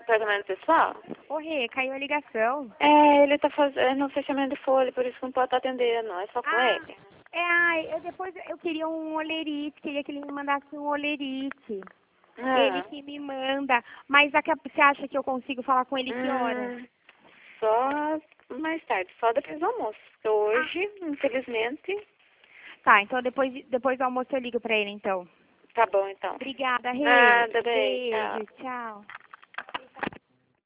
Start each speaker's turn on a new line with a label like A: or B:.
A: departamento pessoal?
B: Ô, Rê, caiu a ligação.
A: É, ele tá fazendo um fechamento de folha, por isso que não pode estar atendendo, é só com ele.
B: Depois eu queria um olerite, queria que ele me mandasse um olerite. Ele
A: Ah.
B: que me manda. Mas você acha que eu consigo falar com ele que horas?
A: Só mais tarde, só depois do almoço. Porque hoje, infelizmente...
B: Tá, então depois do almoço eu ligo pra ele, então.
A: Tá bom, então.
B: Obrigada, Rê.
A: Nada, bem, tchau.
B: Beijo, tchau.